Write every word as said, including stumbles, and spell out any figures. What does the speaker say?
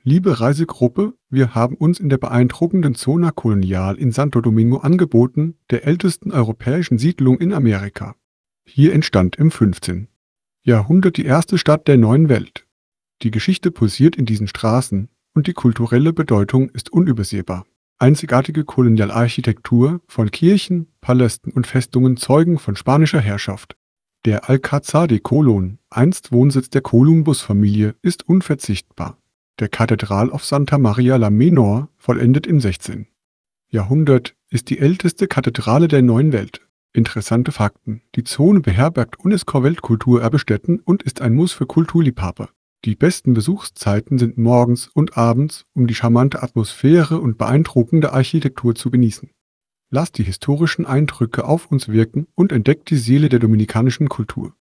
Liebe Reisegruppe, wir haben uns in der beeindruckenden Zona Colonial in Santo Domingo angeboten, der ältesten europäischen Siedlung in Amerika. Hier entstand im fünfzehnten Jahrhundert die erste Stadt der neuen Welt. Die Geschichte pulsiert in diesen Straßen und die kulturelle Bedeutung ist unübersehbar. Einzigartige Kolonialarchitektur von Kirchen, Palästen und Festungen zeugen von spanischer Herrschaft. Der Alcázar de Colón, einst Wohnsitz der Kolumbus-Familie, ist unverzichtbar. Der Catedral of Santa Maria la Menor, vollendet im sechzehnten Jahrhundert, ist die älteste Kathedrale der neuen Welt. Interessante Fakten: Die Zone beherbergt UNESCO-Weltkulturerbestätten und ist ein Muss für Kulturliebhaber. Die besten Besuchszeiten sind morgens und abends, um die charmante Atmosphäre und beeindruckende Architektur zu genießen. Lasst die historischen Eindrücke auf uns wirken und entdeckt die Seele der dominikanischen Kultur.